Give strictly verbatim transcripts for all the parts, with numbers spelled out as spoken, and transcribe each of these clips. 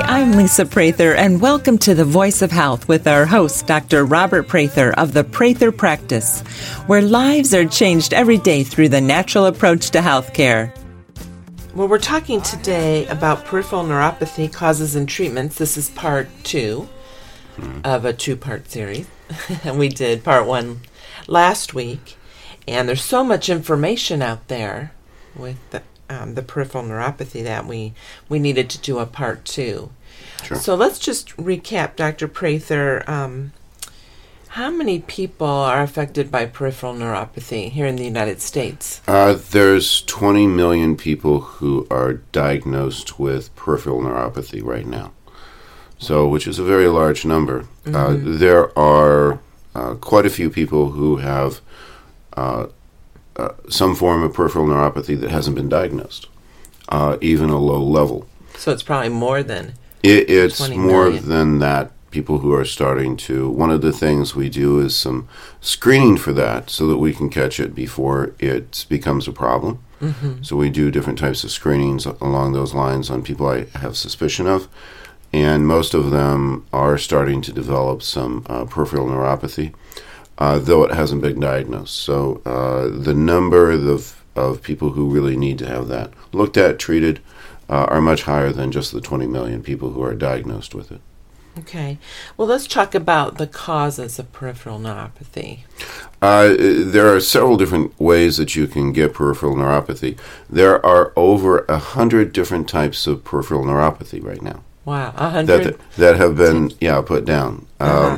I'm Lisa Prather, and welcome to The Voice of Health with our host, Doctor Robert Prather of the Prather Practice, where lives are changed every day through the natural approach to healthcare. Well, we're talking today about peripheral neuropathy, causes and treatments. This is part two of a two-part series. And we did part one last week. And there's so much information out there with the, um, the peripheral neuropathy that we, we needed to do a part two. Sure. So let's just recap, Doctor Prather. Um, how many people are affected by peripheral neuropathy here in the United States? Uh, there's twenty million people who are diagnosed with peripheral neuropathy right now, so which is a very large number. Mm-hmm. Uh, there are uh, quite a few people who have uh, uh, some form of peripheral neuropathy that hasn't been diagnosed, uh, even a low level. So it's probably more than it, it's twenty more million. than that. People who are starting to, one of the things we do is some screening for that so that we can catch it before it becomes a problem. Mm-hmm. So we do different types of screenings along those lines on people I have suspicion of, and most of them are starting to develop some uh, peripheral neuropathy, uh, though it hasn't been diagnosed. So uh, the number of, of people who really need to have that looked at, treated, uh, are much higher than just the twenty million people who are diagnosed with it. Okay. Well, let's talk about the causes of peripheral neuropathy. Uh, there are several different ways that you can get peripheral neuropathy. There are over a hundred different types of peripheral neuropathy right now. Wow, a hundred that that have been yeah put down. Uh-huh. Um,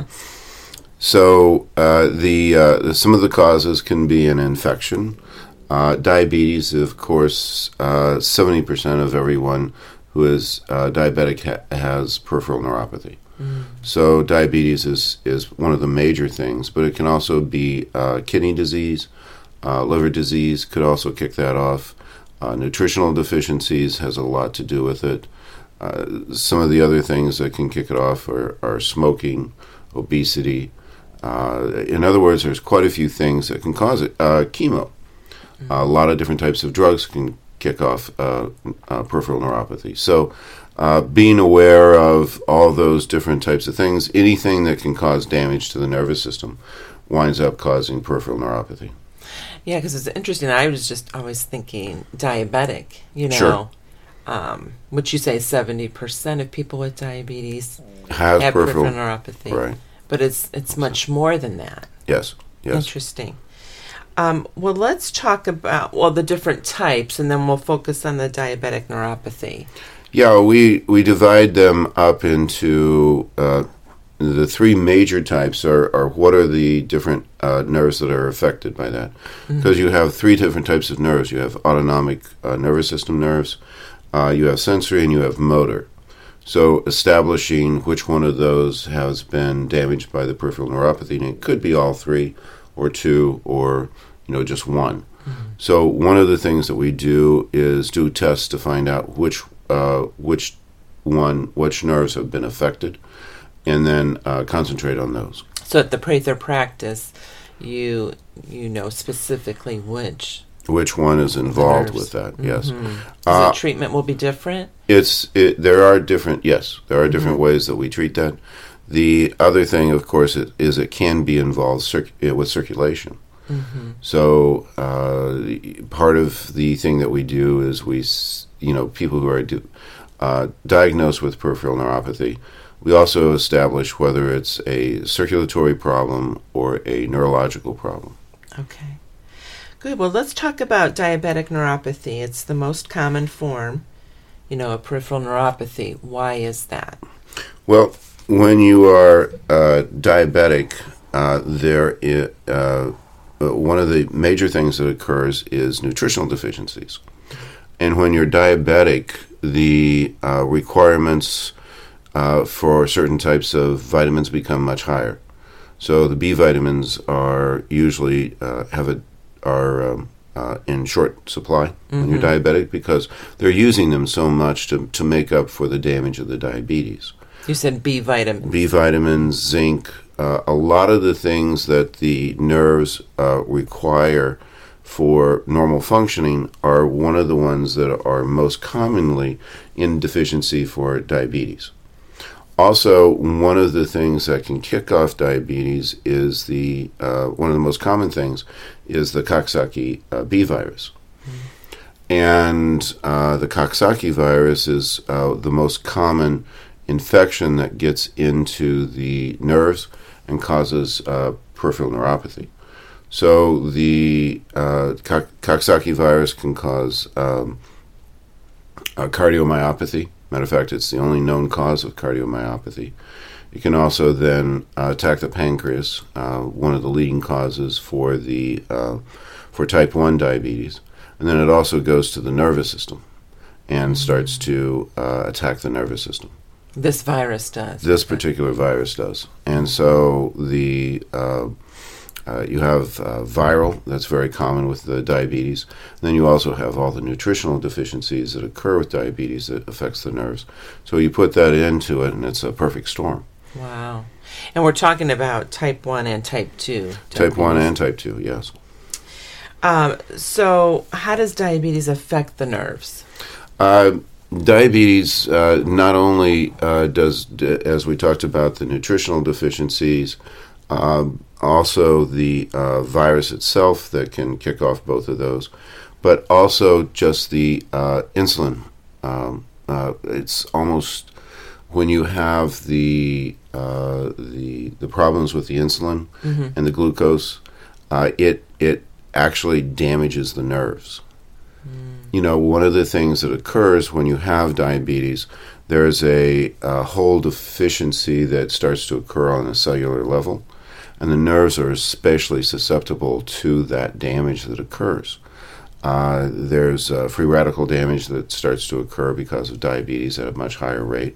so uh, the uh, some of the causes can be an infection, uh, diabetes. Of course, uh, seventy percent of everyone who is uh, diabetic ha- has peripheral neuropathy. Mm. So diabetes is, is one of the major things, but it can also be uh, kidney disease, uh, liver disease could also kick that off. Uh, nutritional deficiencies has a lot to do with it. Uh, some of the other things that can kick it off are, are smoking, obesity. Uh, in other words, there's quite a few things that can cause it. Uh, chemo. Mm. Uh, a lot of different types of drugs can kick off uh, uh, peripheral neuropathy. So uh, being aware of all those different types of things, anything that can cause damage to the nervous system winds up causing peripheral neuropathy. Yeah, because it's interesting. I was just always thinking diabetic, you know, sure. um, which you say seventy percent of people with diabetes Has have peripheral, peripheral neuropathy. Right. But it's it's much more than that. Yes, yes. Interesting. Um, well, let's talk about, well, the different types, and then we'll focus on the diabetic neuropathy. Yeah, we, we divide them up into uh, the three major types are, are what are the different uh, nerves that are affected by that. Because mm-hmm. you have three different types of nerves. You have autonomic uh, nervous system nerves, uh, you have sensory, and you have motor. So establishing which one of those has been damaged by the peripheral neuropathy, and it could be all three or two or you know, just one. Mm-hmm. So one of the things that we do is do tests to find out which uh, which one, which nerves have been affected, and then uh, concentrate on those. So at the Prather Practice, you you know specifically which which one is involved with that. Mm-hmm. Yes. So uh, the treatment will be different. It's it, there are different yes there are different mm-hmm. ways that we treat that. The other thing, of course, it, is it can be involved circ- with circulation. Mm-hmm. So uh, part of the thing that we do is we, you know, people who are do, uh, diagnosed with peripheral neuropathy, we also establish whether it's a circulatory problem or a neurological problem. Okay. Good. Well, let's talk about diabetic neuropathy. It's the most common form, you know, of peripheral neuropathy. Why is that? Well, when you are uh, diabetic, uh, there is... Uh, Uh, one of the major things that occurs is nutritional deficiencies. And when you're diabetic, the uh, requirements uh, for certain types of vitamins become much higher. So the B vitamins are usually uh, have a, are um, uh, in short supply mm-hmm. when you're diabetic because they're using them so much to, to make up for the damage of the diabetes. You said B vitamins. B vitamins, zinc, uh, a lot of the things that the nerves uh, require for normal functioning are one of the ones that are most commonly in deficiency for diabetes. Also, one of the things that can kick off diabetes is the uh, one of the most common things is the Coxsackie uh, B virus. Mm-hmm. And uh, the Coxsackie virus is uh, the most common infection that gets into the nerves and causes uh, peripheral neuropathy. So the uh, Co- Coxsackie virus can cause um, uh, cardiomyopathy. Matter of fact, it's the only known cause of cardiomyopathy. It can also then uh, attack the pancreas, uh, one of the leading causes for the uh, for type one diabetes. And then it also goes to the nervous system and starts to uh, attack the nervous system. This virus does. This particular virus does. And so the uh, uh, you have uh, viral, that's very common with the diabetes. And then you also have all the nutritional deficiencies that occur with diabetes that affects the nerves. So you put that into it, and it's a perfect storm. Wow. And we're talking about type one and type two. Type one and type two, yes. Um, so how does diabetes affect the nerves? Uh, diabetes uh, not only uh, does, d- as we talked about, the nutritional deficiencies, uh, also the uh, virus itself that can kick off both of those, but also just the uh, insulin. Um, uh, it's almost when you have the uh, the the problems with the insulin mm-hmm. and the glucose, uh, it it actually damages the nerves. Mm. You know, one of the things that occurs when you have diabetes, there's a, a whole deficiency that starts to occur on a cellular level, and the nerves are especially susceptible to that damage that occurs. Uh, there's uh, free radical damage that starts to occur because of diabetes at a much higher rate,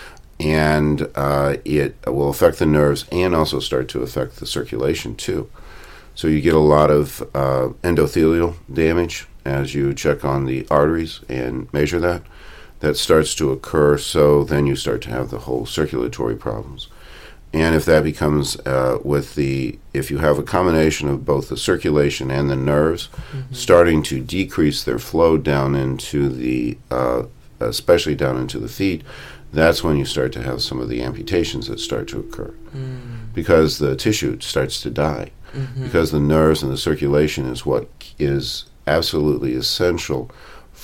and uh, it will affect the nerves and also start to affect the circulation too. So you get a lot of uh, endothelial damage as you check on the arteries and measure that. That starts to occur, so then you start to have the whole circulatory problems. And if that becomes uh, with the, if you have a combination of both the circulation and the nerves mm-hmm. starting to decrease their flow down into the, uh, especially down into the feet, that's when you start to have some of the amputations that start to occur. Mm. Because the tissue starts to die. Mm-hmm. Because the nerves and the circulation is what is absolutely essential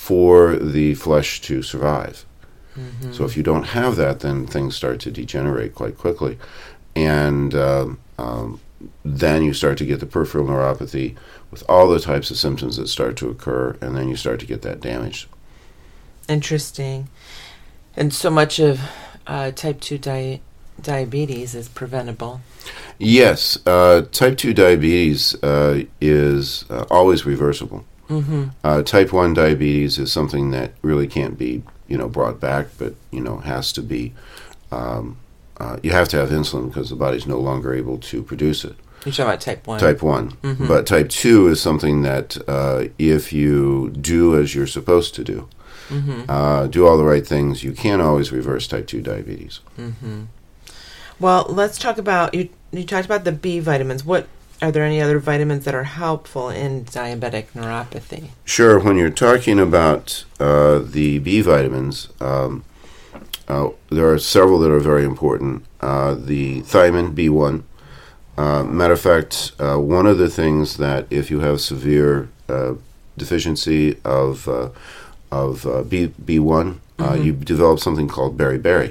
for the flesh to survive. Mm-hmm. So if you don't have that, then things start to degenerate quite quickly. And um, um, then you start to get the peripheral neuropathy with all the types of symptoms that start to occur, and then you start to get that damage. Interesting. And so much of uh, type two di- diabetes is preventable. Yes. Uh, type two diabetes uh, is uh, always reversible. Mm-hmm. Uh, type one diabetes is something that really can't be, you know, brought back, but, you know, has to be, um, uh, you have to have insulin because the body's no longer able to produce it. You're talking about type one. Type one. Mm-hmm. But type two is something that uh, if you do as you're supposed to do, mm-hmm. uh, do all the right things, you can always reverse type two diabetes. Mm-hmm. Well, let's talk about, you, you talked about the B vitamins. What Are there any other vitamins that are helpful in diabetic neuropathy? Sure. When you're talking about uh, the B vitamins, um, uh, there are several that are very important. Uh, the thiamine, B one. Uh, matter of fact, uh, one of the things that if you have severe uh, deficiency of uh, of uh, B, B1, uh, mm-hmm. you develop something called beriberi,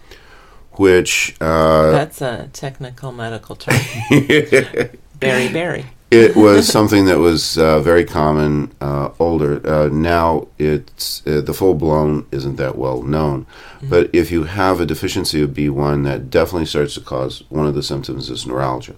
which... Uh, That's a technical medical term. Beriberi. It was something that was uh, very common uh, older. Uh, now it's uh, the full blown isn't that well known, mm-hmm. but if you have a deficiency of B one, that definitely starts to cause one of the symptoms is neuralgia.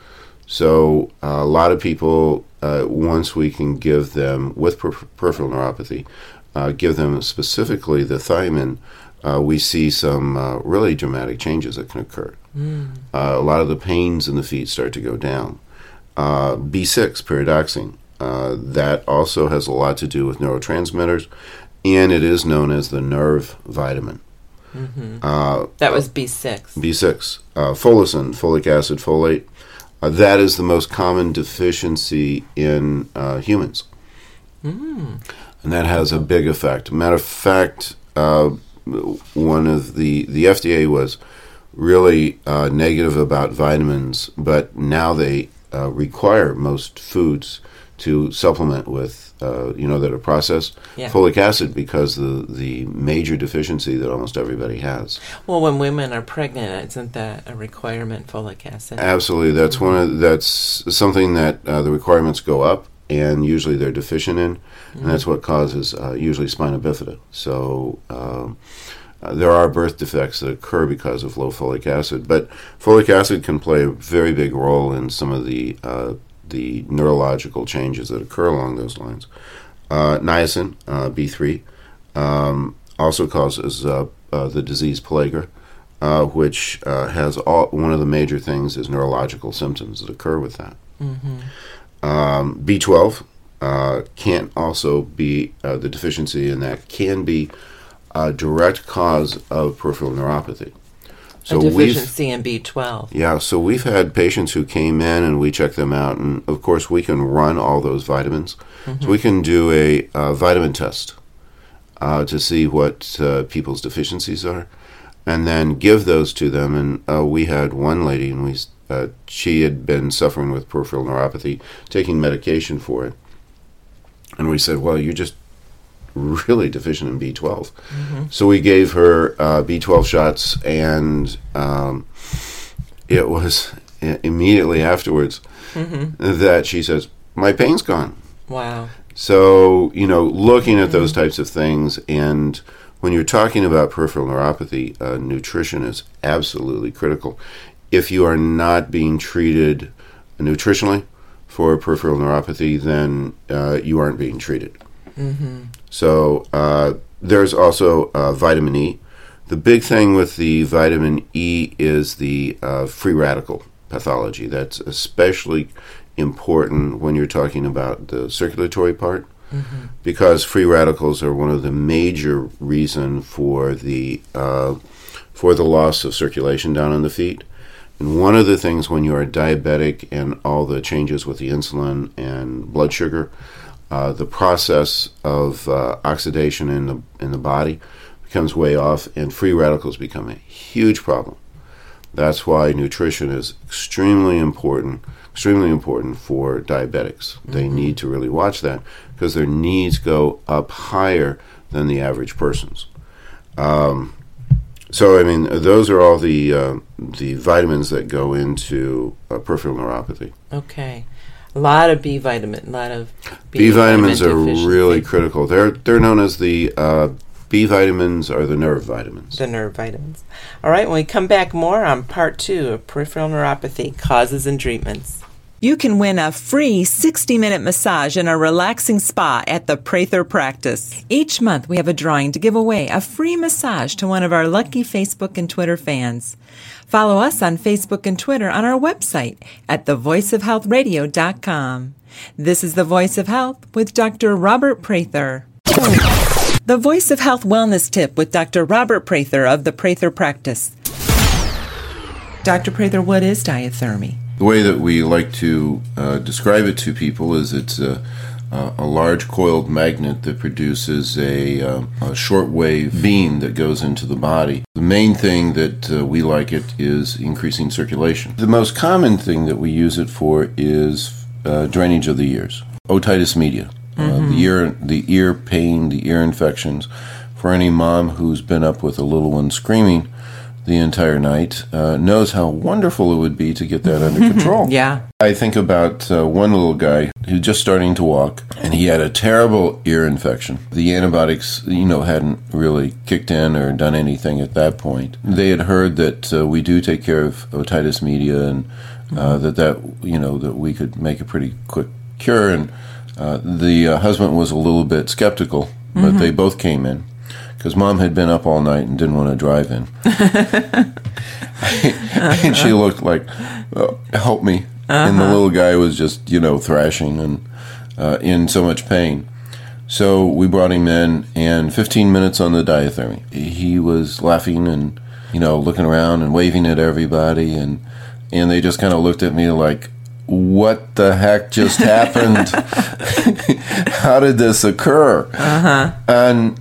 So uh, a lot of people, uh, once we can give them with per- peripheral neuropathy, uh, give them specifically the thiamine, uh, we see some uh, really dramatic changes that can occur. Mm. Uh, a lot of the pains in the feet start to go down. Uh, B six, pyridoxine, uh, that also has a lot to do with neurotransmitters, and it is known as the nerve vitamin. Mm-hmm. Uh, that was B six. B six. Uh, folacin, folic acid, folate, uh, that is the most common deficiency in uh, humans. Mm. And that has a big effect. Matter of fact, uh, one of the the F D A was really uh, negative about vitamins, but now they uh, require most foods to supplement with, uh, you know, that are processed Yeah. folic acid because the the major deficiency that almost everybody has. Well, when women are pregnant, isn't that a requirement, folic acid? Absolutely, that's one of that's something that uh, the requirements go up, and usually they're deficient in, and that's what causes uh, usually spina bifida. So. Um, Uh, there are birth defects that occur because of low folic acid, but folic acid can play a very big role in some of the uh, the neurological changes that occur along those lines. Uh, niacin, uh, B three, um, also causes uh, uh, the disease pellagra, uh, which uh, has all, one of the major things is neurological symptoms that occur with that. Mm-hmm. Um, B twelve uh, can also be, uh, the deficiency in that can be a direct cause of peripheral neuropathy. So a deficiency in B twelve. Yeah, so we've had patients who came in and we checked them out, and of course we can run all those vitamins. Mm-hmm. So we can do a uh, vitamin test uh, to see what uh, people's deficiencies are, and then give those to them. And uh, we had one lady, and we uh, she had been suffering with peripheral neuropathy, taking medication for it, and we said, well, you just really deficient in B twelve. Mm-hmm. So we gave her uh, B twelve shots, and um, it was I- immediately afterwards mm-hmm. that she says, my pain's gone. Wow. So, you know, looking at mm-hmm. those types of things, and when you're talking about peripheral neuropathy, uh, nutrition is absolutely critical. If you are not being treated nutritionally for peripheral neuropathy, then uh, you aren't being treated. Mm-hmm. So uh, there's also uh, vitamin E. The big thing with the vitamin E is the uh, free radical pathology. That's especially important when you're talking about the circulatory part, mm-hmm. because free radicals are one of the major reason for the uh, for the loss of circulation down in the feet. And one of the things when you are diabetic and all the changes with the insulin and blood sugar, Uh, the process of uh, oxidation in the in the body becomes way off, and free radicals become a huge problem. That's why nutrition is extremely important, extremely important for diabetics. Mm-hmm. They need to really watch that because their needs go up higher than the average person's. Um, so, I mean, those are all the uh, the vitamins that go into uh, peripheral neuropathy. Okay. A lot of B vitamin, a lot of B, B vitamins vitamin are really critical. They're they're known as the uh, B vitamins are the nerve vitamins. The nerve vitamins. All right, when we come back more on part two of peripheral neuropathy, causes and treatments. You can win a free sixty-minute massage in a relaxing spa at the Prather Practice. Each month we have a drawing to give away a free massage to one of our lucky Facebook and Twitter fans. Follow us on Facebook and Twitter on our website at the voice of health radio dot com. This is The Voice of Health with Doctor Robert Prather. The Voice of Health Wellness Tip with Doctor Robert Prather of the Prather Practice. Doctor Prather, what is diathermy? The way that we like to uh, describe it to people is it's a, a large coiled magnet that produces a, uh, a shortwave beam that goes into the body. The main thing that uh, we like it is increasing circulation. The most common thing that we use it for is uh, drainage of the ears, otitis media, mm-hmm. uh, the ear, the ear pain, the ear infections. For any mom who's been up with a little one screaming the entire night uh, knows how wonderful it would be to get that under control. Yeah. I think about uh, one little guy who's just starting to walk, and he had a terrible ear infection. The antibiotics, you know, hadn't really kicked in or done anything at that point. They had heard that uh, we do take care of otitis media, and uh, that that you know that we could make a pretty quick cure. And uh, the uh, husband was a little bit skeptical, but mm-hmm. they both came in. Because Mom had been up all night and didn't want to drive in. uh-huh. And she looked like, oh, help me. Uh-huh. And the little guy was just, you know, thrashing and uh, in so much pain. So we brought him in, and fifteen minutes on the diathermy. He was laughing and, you know, looking around and waving at everybody. And, and they just kind of looked at me like, what the heck just happened? How did this occur? Uh-huh. And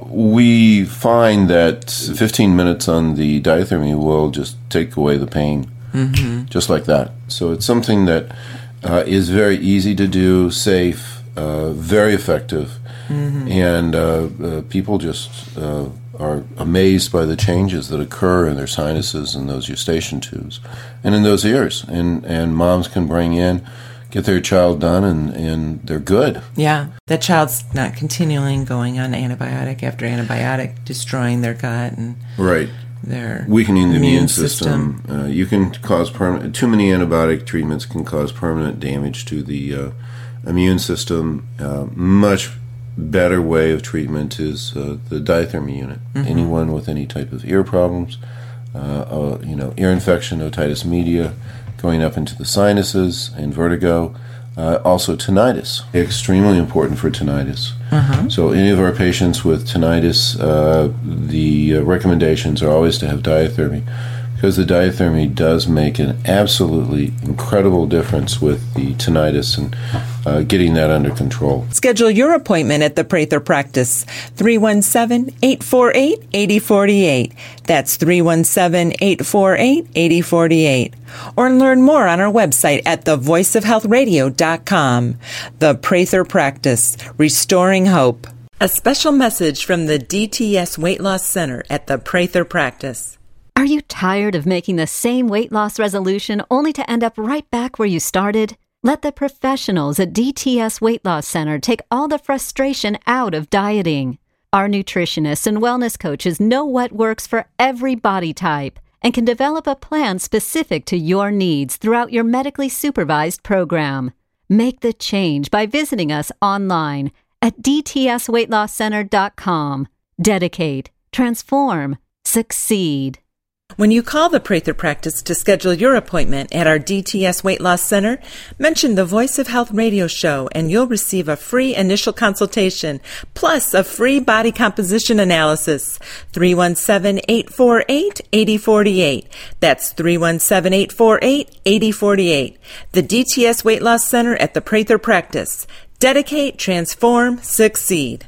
we find that fifteen minutes on the diathermy will just take away the pain, mm-hmm. just like that. So it's something that uh, is very easy to do, safe, uh, very effective, mm-hmm. and uh, uh, people just uh, are amazed by the changes that occur in their sinuses and those eustachian tubes and in those ears. And, and moms can bring in, get their child done, and, and they're good. Yeah, that child's not continually going on antibiotic after antibiotic, destroying their gut and right. their weakening the immune, immune system. system. Uh, you can cause permanent. Too many antibiotic treatments can cause permanent damage to the uh, immune system. Uh, much better way of treatment is uh, the diathermy unit. Mm-hmm. Anyone with any type of ear problems, uh, uh, you know, ear infection, otitis media, going up into the sinuses and vertigo. Uh, also tinnitus, extremely important for tinnitus. Uh-huh. So any of our patients with tinnitus, uh, the uh, recommendations are always to have diathermy, because the diathermy does make an absolutely incredible difference with the tinnitus and uh, getting that under control. Schedule your appointment at the Prather Practice, three one seven, eight four eight, eight zero four eight. That's three one seven, eight four eight, eight zero four eight. Or learn more on our website at the voice of health radio dot com. The Prather Practice, restoring hope. A special message from the D T S Weight Loss Center at the Prather Practice. Are you tired of making the same weight loss resolution only to end up right back where you started? Let the professionals at D T S Weight Loss Center take all the frustration out of dieting. Our nutritionists and wellness coaches know what works for every body type and can develop a plan specific to your needs throughout your medically supervised program. Make the change by visiting us online at d t s weight loss center dot com. Dedicate, transform, succeed. When you call the Prather Practice to schedule your appointment at our D T S Weight Loss Center, mention the Voice of Health radio show and you'll receive a free initial consultation plus a free body composition analysis. three one seven, eight four eight, eight zero four eight. That's three one seven, eight four eight, eight zero four eight. The D T S Weight Loss Center at the Prather Practice. Dedicate, transform, succeed.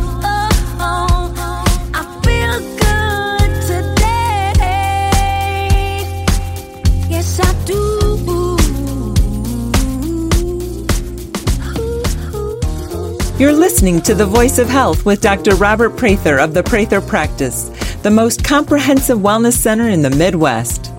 You're listening to The Voice of Health with Doctor Robert Prather of the Prather Practice, the most comprehensive wellness center in the Midwest.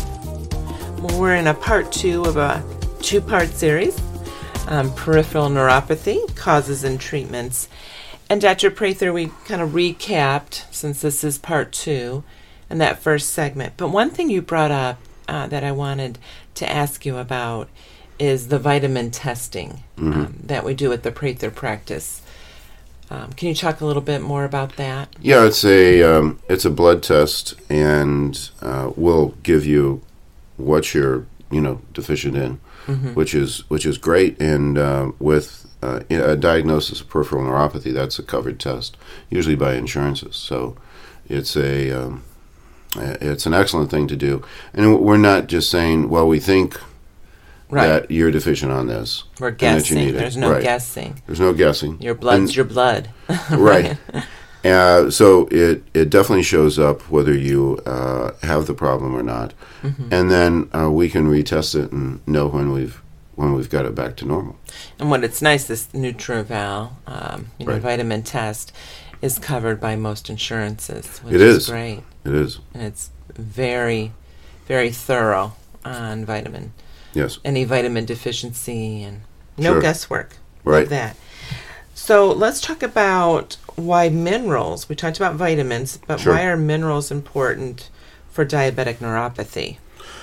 Well, we're in a part two of a two-part series, um, peripheral neuropathy, causes and treatments. And Doctor Prather, we kind of recapped, since this is part two, in that first segment. But one thing you brought up uh, that I wanted to ask you about is the vitamin testing mm-hmm. um, that we do at the Prather Practice. Um, can you talk a little bit more about that? Yeah, it's a um, it's a blood test, and uh, we'll give you what you're you know deficient in, mm-hmm. which is which is great. And uh, with uh, a diagnosis of peripheral neuropathy, that's a covered test, usually by insurances. So it's a um, it's an excellent thing to do, and we're not just saying, well, we think. Right. That you're deficient on this. We're guessing. There's no right. guessing. There's no guessing. Your blood's and, your blood. Right. Uh, so it, it definitely shows up whether you uh, have the problem or not. Mm-hmm. And then uh, we can retest it and know when we've when we've got it back to normal. And what it's nice, this NutriVal, um, you know, right. vitamin test is covered by most insurances, which it is. is great. It is. And it's very, very thorough on vitamin. Yes. Any vitamin deficiency and no sure. guesswork. Right. Love that. So let's talk about why minerals. We talked about vitamins, but sure. why are minerals important for diabetic neuropathy?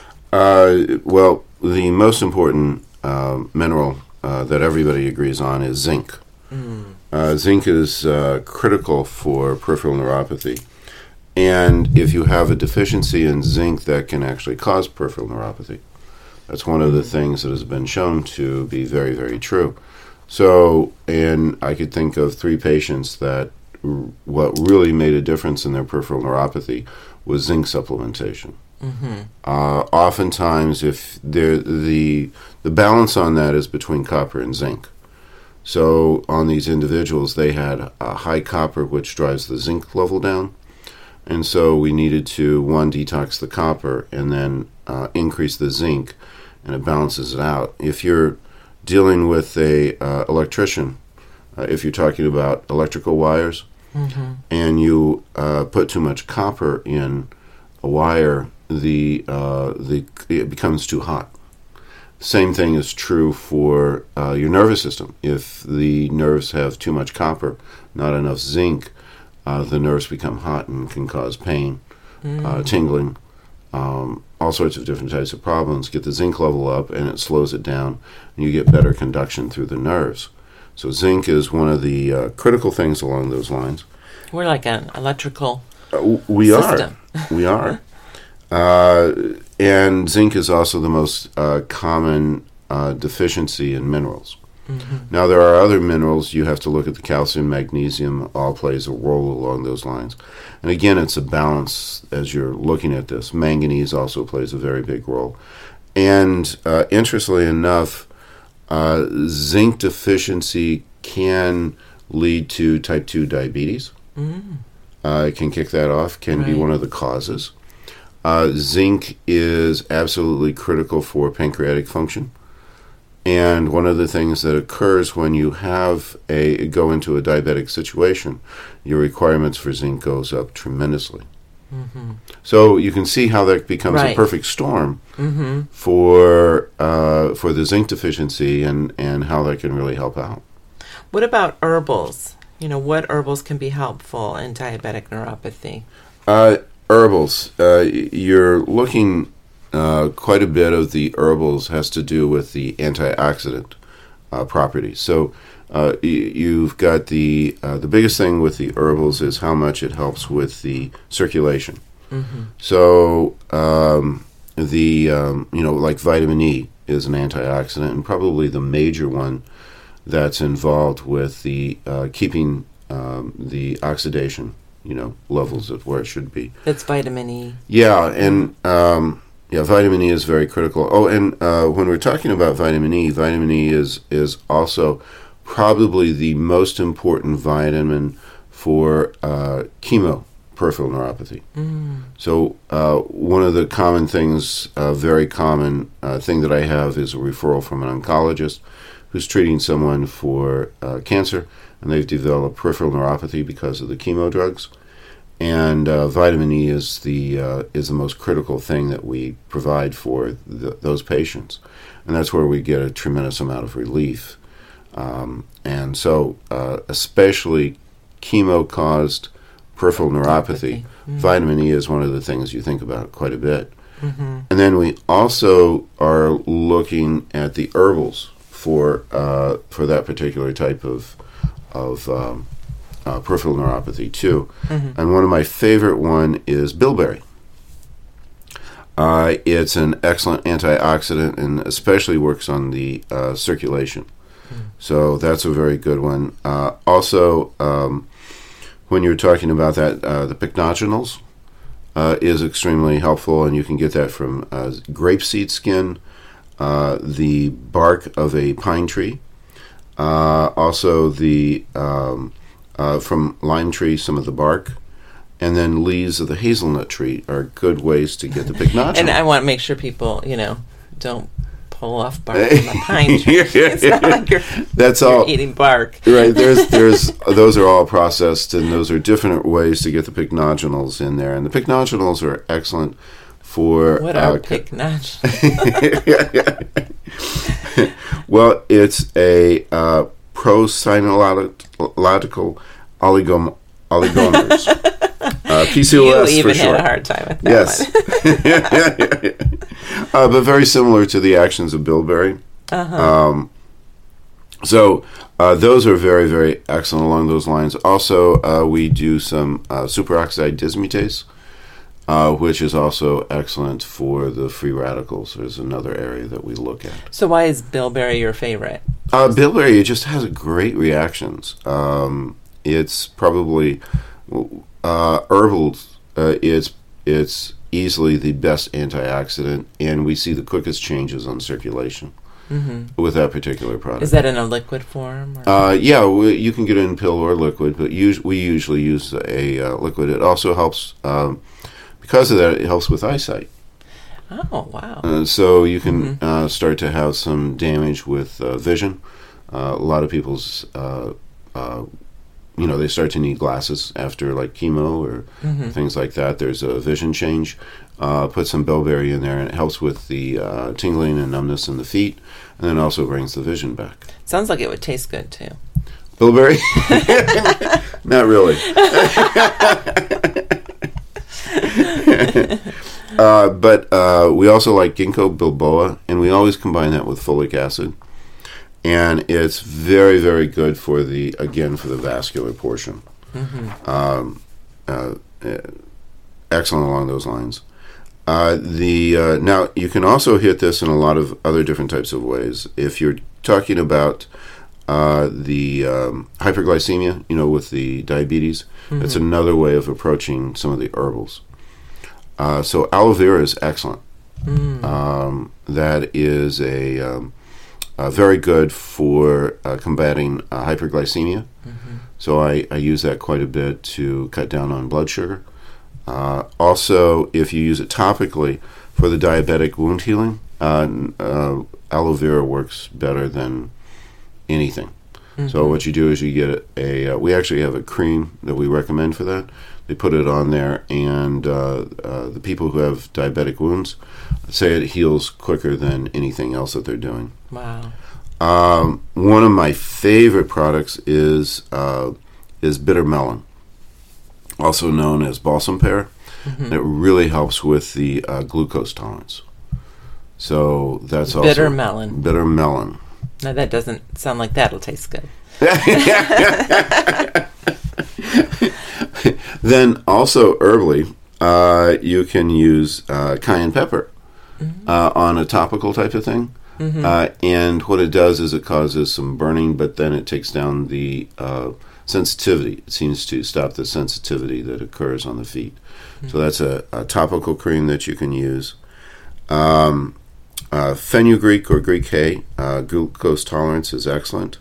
Uh, well, the most important uh, mineral uh, that everybody agrees on is zinc. Mm. Uh, zinc is uh, critical for peripheral neuropathy. And if you have a deficiency in zinc, that can actually cause peripheral neuropathy. That's one of the things that has been shown to be very, very true. So, and I could think of three patients that r- what really made a difference in their peripheral neuropathy was zinc supplementation. Mm-hmm. Uh, oftentimes, if there, the the balance on that is between copper and zinc. So on these individuals, they had a high copper, which drives the zinc level down. And so we needed to, one, detox the copper and then uh, increase the zinc, and it balances it out. If you're dealing with a uh, electrician, uh, if you're talking about electrical wires, mm-hmm. and you uh, put too much copper in a wire, the uh, the it becomes too hot. Same thing is true for uh, your nervous system. If the nerves have too much copper, not enough zinc, uh, the nerves become hot and can cause pain, mm. uh, tingling, um, all sorts of different types of problems. Get the zinc level up and it slows it down, and you get better conduction through the nerves. So zinc is one of the uh, critical things along those lines. We're like an electrical uh, we system. are. We are. Uh, and zinc is also the most uh, common uh, deficiency in minerals. Mm-hmm. Now, there are other minerals. You have to look at the calcium, magnesium, all plays a role along those lines. And again, it's a balance as you're looking at this. Manganese also plays a very big role. And uh, interestingly enough, uh, zinc deficiency can lead to type two diabetes. Mm. Uh, it can kick that off, can right. be one of the causes. Uh, zinc is absolutely critical for pancreatic function. And one of the things that occurs when you have a go into a diabetic situation, your requirements for zinc goes up tremendously. Mm-hmm. So you can see how that becomes right. a perfect storm mm-hmm. for uh, for the zinc deficiency, and, and how that can really help out. What about herbals? You know, what herbals can be helpful in diabetic neuropathy? Uh, herbals. Uh, you're looking... Uh, quite a bit of the herbals has to do with the antioxidant uh, properties. So uh, y- you've got the uh, the biggest thing with the herbals is how much it helps with the circulation. Mm-hmm. So um, the um, you know like vitamin E is an antioxidant, and probably the major one that's involved with the uh, keeping um, the oxidation you know levels of where it should be. That's vitamin E. Yeah, and um, Yeah, vitamin E is very critical. Oh, and uh, when we're talking about vitamin E, vitamin E is is also probably the most important vitamin for uh, chemo peripheral neuropathy. Mm. So uh, one of the common things, a uh, very common uh, thing that I have is a referral from an oncologist who's treating someone for uh, cancer, and they've developed peripheral neuropathy because of the chemo drugs. And uh, vitamin E is the uh, is the most critical thing that we provide for the, those patients, and that's where we get a tremendous amount of relief. Um, and so, uh, especially chemo-caused peripheral neuropathy, mm-hmm. vitamin E is one of the things you think about quite a bit. Mm-hmm. And then we also are looking at the herbals for uh, for that particular type of of um, Uh, peripheral neuropathy too. Mm-hmm. And one of my favorite one is bilberry. Uh, it's an excellent antioxidant and especially works on the uh, circulation. Mm-hmm. So that's a very good one. Uh, also, um, when you're talking about that, uh, the pycnogenol's uh, is extremely helpful, and you can get that from uh, grapeseed skin, uh, the bark of a pine tree, uh, also the um, Uh, from lime tree, some of the bark, and then leaves of the hazelnut tree are good ways to get the pycnogenol. And I want to make sure people, you know, don't pull off bark from a pine tree. It's not like you're, That's you're all, eating bark. Right, there's, there's, those are all processed, and those are different ways to get the pycnogenols in there. And the pycnogenols are excellent for... What are uh, pycnogenols? Well, it's a uh, prosynological oligom- oligomers. uh, P C O S you even for short. had a hard time with that yes. one. uh, but very similar to the actions of bilberry. Uh-huh. Um, so uh, those are very, very excellent along those lines. Also, uh, we do some uh, superoxide dismutase, uh, which is also excellent for the free radicals. There's another area that we look at. So why is bilberry your favorite? Uh, bilberry, it just has great reactions. Um, it's probably uh, herbals. Uh, it's it's easily the best antioxidant, and we see the quickest changes on circulation mm-hmm. with that particular product. Is that in a liquid form? Or? Uh, yeah, we, you can get it in pill or liquid, but us- we usually use a uh, liquid. It also helps, um, because of that, it helps with eyesight. Oh, wow. Uh, so you can mm-hmm. uh, start to have some damage with uh, vision. Uh, a lot of people's, uh, uh, you know, they start to need glasses after like chemo or mm-hmm. things like that. There's a vision change. Uh, put some bilberry in there, and it helps with the uh, tingling and numbness in the feet, and then also brings the vision back. Sounds like it would taste good, too. Bilberry? Not really. uh, but uh, we also like ginkgo bilboa, and we always combine that with folic acid. And it's very, very good for the, again, for the vascular portion. Mm-hmm. Um, uh, uh, excellent along those lines. Uh, the uh, now, you can also hit this in a lot of other different types of ways. If you're talking about uh, the um, hyperglycemia, you know, with the diabetes, mm-hmm. that's another way of approaching some of the herbals. Uh, so aloe vera is excellent. Mm. Um, that is a um, uh, very good for uh, combating uh, hyperglycemia. Mm-hmm. So I, I use that quite a bit to cut down on blood sugar. Uh, also, if you use it topically for the diabetic wound healing, uh, uh, aloe vera works better than anything. Mm-hmm. So what you do is you get a, a uh, we actually have a cream that we recommend for that. They put it on there, and uh, uh, the people who have diabetic wounds say it heals quicker than anything else that they're doing. Wow. Um, one of my favorite products is uh, is bitter melon, also known as balsam pear. Mm-hmm. It really helps with the uh, glucose tolerance. So that's also bitter melon. Bitter melon. Now that doesn't sound like that'll taste good. Then also herbally, uh, you can use uh, cayenne pepper mm-hmm. uh, on a topical type of thing. Mm-hmm. Uh, and what it does is it causes some burning, but then it takes down the uh, sensitivity. It seems to stop the sensitivity that occurs on the feet. Mm-hmm. So that's a, a topical cream that you can use. Um, uh, fenugreek or Greek hay, uh, glucose tolerance is excellent.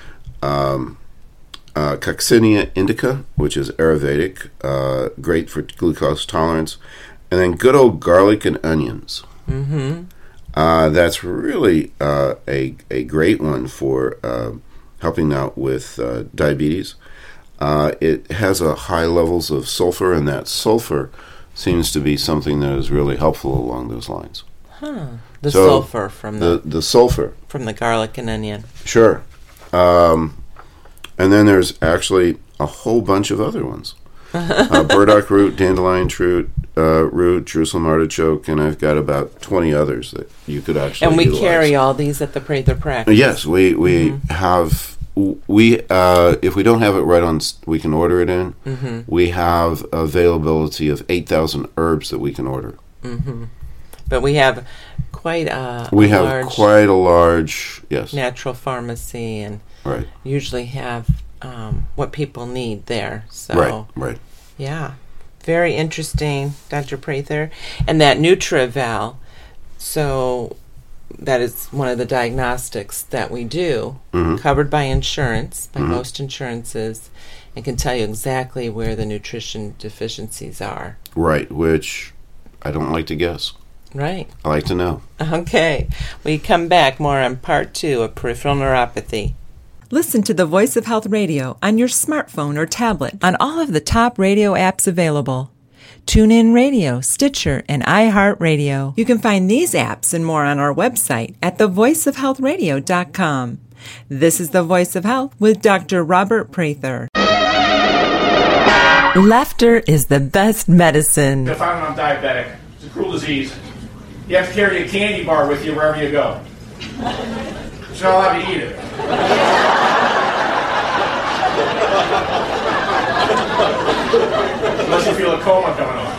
Um, uh, Coccinia indica, which is Ayurvedic, uh, great for glucose tolerance. And then good old garlic and onions. Mm-hmm. Uh, that's really uh, a, a great one for uh, helping out with uh, diabetes. Uh, it has a high levels of sulfur, and that sulfur seems to be something that is really helpful along those lines. Huh. The so sulfur from the, the the sulfur from the garlic and onion. Sure. Um, and then there's actually a whole bunch of other ones. uh, burdock root, dandelion root, uh, root, Jerusalem artichoke, and I've got about twenty others that you could actually And we utilize. carry all these at the Prather Practice. Yes, we we mm-hmm. have we uh, if we don't have it right on, we can order it in. Mm-hmm. We have availability of eight thousand herbs that we can order. Mm-hmm. But we have quite a we a have large quite a large yes natural pharmacy, and right. usually have um, what people need there. So right, right. Yeah, very interesting, Doctor Prather. And that NutriVal, so that is one of the diagnostics that we do, mm-hmm. covered by insurance, by mm-hmm. most insurances, and can tell you exactly where the nutrition deficiencies are. Right, which I don't like to guess. Right. I like to know. Okay. We come back more on part two of peripheral neuropathy. Listen to the Voice of Health Radio on your smartphone or tablet on all of the top radio apps available. TuneIn Radio, Stitcher, and iHeartRadio. You can find these apps and more on our website at the voice of health radio dot com. This is The Voice of Health with Doctor Robert Prather. Laughter is the best medicine. I found I'm diabetic. It's a cruel disease. You have to carry a candy bar with you wherever you go. You're not allowed to eat it. Unless you feel a coma coming on.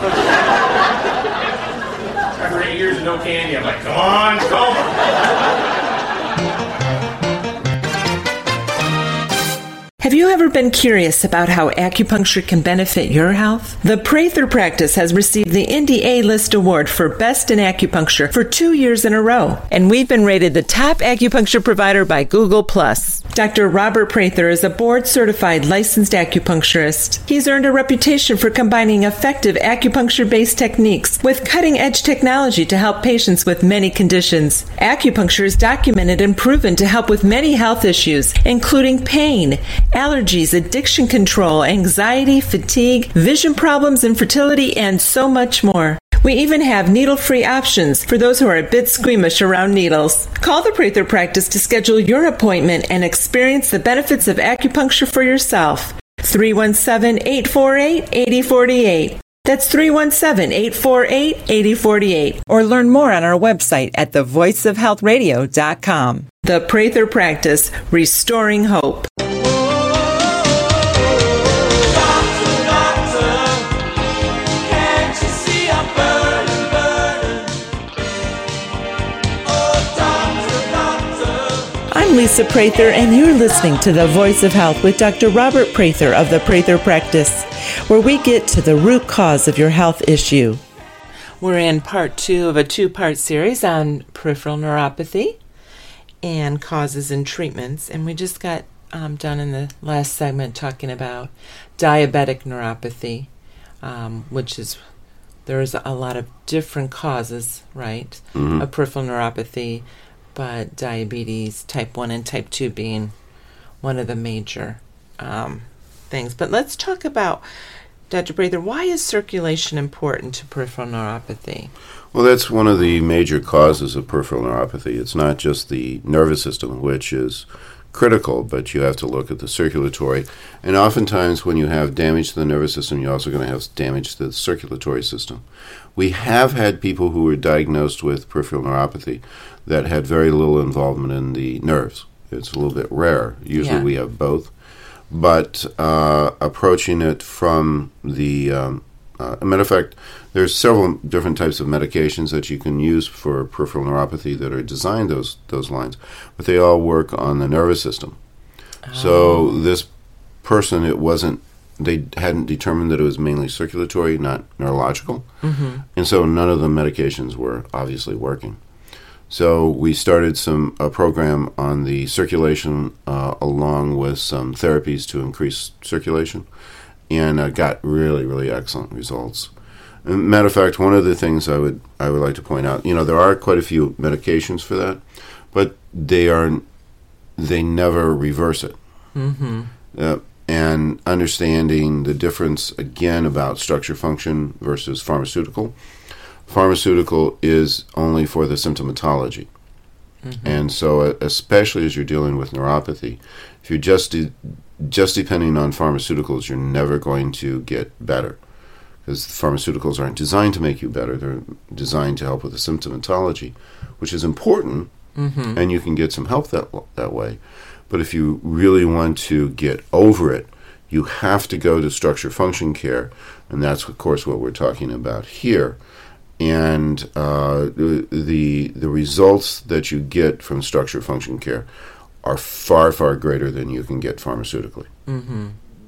After eight years of no candy, I'm like, come on, coma. Have you ever been curious about how acupuncture can benefit your health? The Prather Practice has received the Indy A-List Award for Best in Acupuncture for two years in a row, and we've been rated the top acupuncture provider by Google Plus. Doctor Robert Prather is a board-certified licensed acupuncturist. He's earned a reputation for combining effective acupuncture-based techniques with cutting-edge technology to help patients with many conditions. Acupuncture is documented and proven to help with many health issues, including pain, allergies, addiction control, anxiety, fatigue, vision problems, infertility, and so much more. We even have needle-free options for those who are a bit squeamish around needles. Call the Prather Practice to schedule your appointment and experience the benefits of acupuncture for yourself. three one seven, eight four eight, eight zero four eight. That's three one seven, eight four eight, eight zero four eight. Or learn more on our website at the voice of health radio dot com. The Prather Practice, restoring hope. I'm Lisa Prather, and you're listening to The Voice of Health with Doctor Robert Prather of the Prather Practice, where we get to the root cause of your health issue. We're in part two of a two-part series on peripheral neuropathy and causes and treatments, and we just got um, done in the last segment talking about diabetic neuropathy, um, which is, there's a lot of different causes, right, mm-hmm. of peripheral neuropathy, but diabetes type one and type two being one of the major um, things. But let's talk about, Doctor Prather, why is circulation important to peripheral neuropathy? Well, that's one of the major causes of peripheral neuropathy. It's not just the nervous system, which is critical, but you have to look at the circulatory. And oftentimes when you have damage to the nervous system, you're also going to have damage to the circulatory system. We have had people who were diagnosed with peripheral neuropathy that had very little involvement in the nerves. It's a little bit rare. Usually yeah. we have both. But uh, approaching it from the, um, uh, a matter of fact, there's several different types of medications that you can use for peripheral neuropathy that are designed those those lines, but they all work on the nervous system. Oh. So this person, it wasn't, they hadn't determined that it was mainly circulatory, not neurological, mm-hmm. and so none of the medications were obviously working. So we started some a program on the circulation uh, along with some therapies to increase circulation, and uh, got really, really excellent results. And matter of fact, one of the things I would I would like to point out, you know, there are quite a few medications for that, but they are they never reverse it. Mm-hmm. Uh, and understanding the difference again about structure function versus pharmaceutical. Pharmaceutical is only for the symptomatology. Mm-hmm. And so uh, especially as you're dealing with neuropathy, if you're just de- just depending on pharmaceuticals, you're never going to get better, because pharmaceuticals aren't designed to make you better. They're designed to help with the symptomatology, which is important, mm-hmm. and you can get some help that that way. But if you really want to get over it, you have to go to structure function care, and that's, of course, what we're talking about here. And uh, the the results that you get from structure function care are far, far greater than you can get pharmaceutically. Mm-hmm.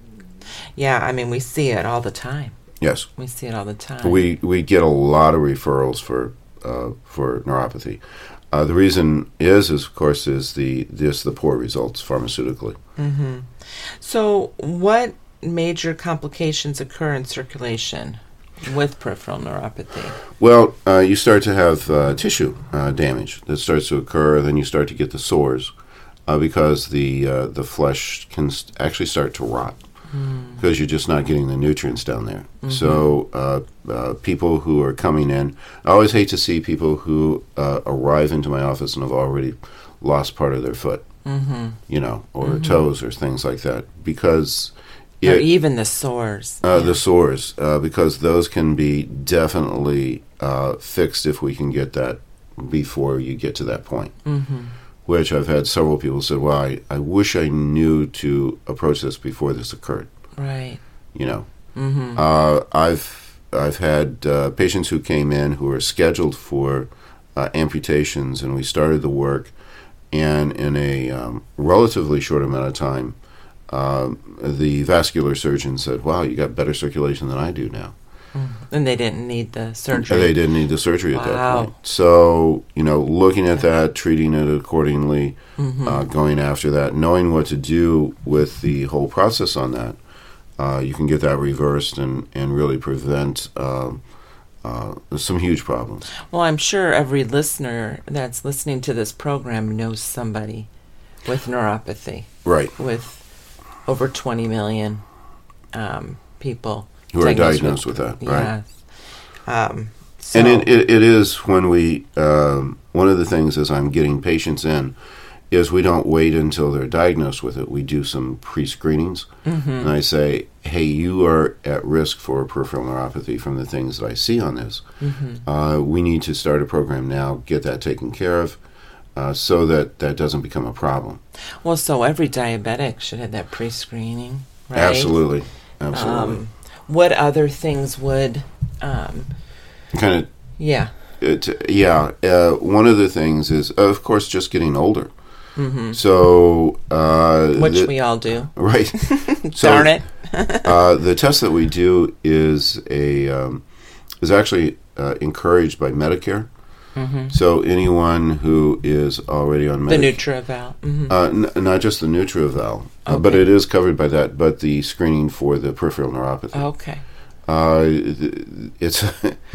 Yeah, I mean, we see it all the time. Yes. We see it all the time. We we get a lot of referrals for uh, for neuropathy. Uh, the reason is, is, of course, is the just the poor results pharmaceutically. Mm-hmm. So what major complications occur in circulation with peripheral neuropathy? Well, uh, you start to have uh, tissue uh, damage that starts to occur. Then you start to get the sores uh, because the uh, the flesh can st- actually start to rot mm. because you're just not getting the nutrients down there. Mm-hmm. So uh, uh, people who are coming in, I always hate to see people who uh, arrive into my office and have already lost part of their foot, mm-hmm. you know, or mm-hmm. toes or things like that, because Or even the sores. Uh, yeah. The sores, uh, because those can be definitely uh, fixed if we can get that before you get to that point. Mm-hmm. Which I've had several people say, well, I, I wish I knew to approach this before this occurred. Right. You know. Mm-hmm. Uh, I've I've had uh, patients who came in who were scheduled for uh, amputations, and we started the work, and in a um, relatively short amount of time, uh, the vascular surgeon said, wow, you got better circulation than I do now. And they didn't need the surgery. They didn't need the surgery at that Wow. point. So, you know, looking at that, treating it accordingly, Mm-hmm. uh, going after that, knowing what to do with the whole process on that, uh, you can get that reversed and, and really prevent um, uh, some huge problems. Well, I'm sure every listener that's listening to this program knows somebody with neuropathy, Right. with over twenty million um, people Who are diagnosed with that, right. Yes. Um, so, And it, it, it is when we, um, one of the things as I'm getting patients in, is we don't wait until they're diagnosed with it. We do some pre-screenings, Mm-hmm. and I say, hey, you are at risk for peripheral neuropathy from the things that I see on this. Mm-hmm. Uh, we need to start a program now, get that taken care of, uh, so that that doesn't become a problem. well, so every diabetic should have that pre-screening, right? Absolutely. Absolutely. Um, what other things would, um, kind of, yeah, it, yeah, uh, one of the things is, of course, just getting older. mm-hmm. So, uh, which the- we all do. right. So, Darn it. uh, the test that we do is a um, is actually uh, encouraged by Medicare. Mm-hmm. So anyone who is already on The Medicare, NutriVal. Mm-hmm. uh, n- not just the NutriVal, uh, but Okay. it is covered by that. But the screening for the peripheral neuropathy, Okay. uh, th- it's